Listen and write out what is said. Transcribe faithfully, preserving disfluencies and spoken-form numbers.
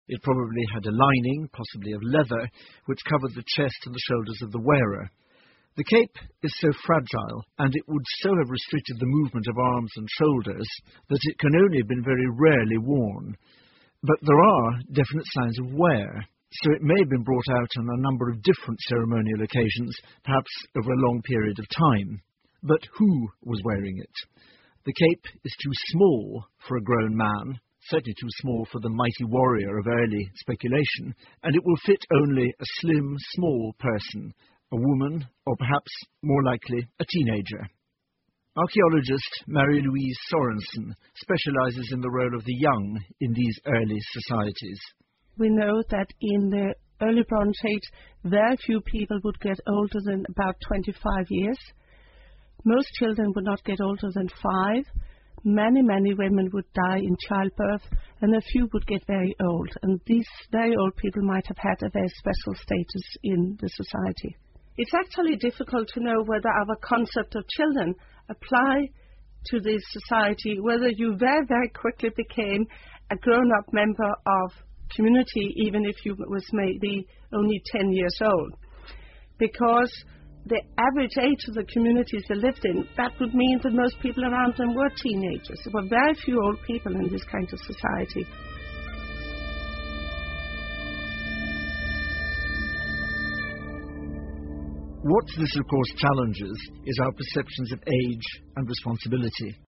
It probably had a lining, possibly of leather, which covered the chest and the shoulders of the wearer. The cape is so fragile, and it would so have restricted the movement of arms and shoulders, that it can only have been very rarely worn. But there are definite signs of wear, so it may have been brought out on a number of different ceremonial occasions, perhaps over a long period of time. But who was wearing it? The cape is too small for a grown man, certainly too small for the mighty warrior of early speculation, and it will fit only a slim, small person, a woman, or perhaps, more likely, a teenager. Archaeologist Marie-Louise Sorensen specializes in the role of the young in these early societies. We know that in the early Bronze Age, very few people would get older than about twenty-five years. Most children would not get older than five. Many, many women would die in childbirth, and a few would get very old. And these very old people might have had a very special status in the society. It's actually difficult to know whether our concept of children apply to this society, whether you very, very quickly became a grown-up member of community, even if you was maybe only ten years old. Because the average age of the communities they lived in, that would mean that most people around them were teenagers. There were very few old people in this kind of society. What this, of course, challenges is our perceptions of age and responsibility.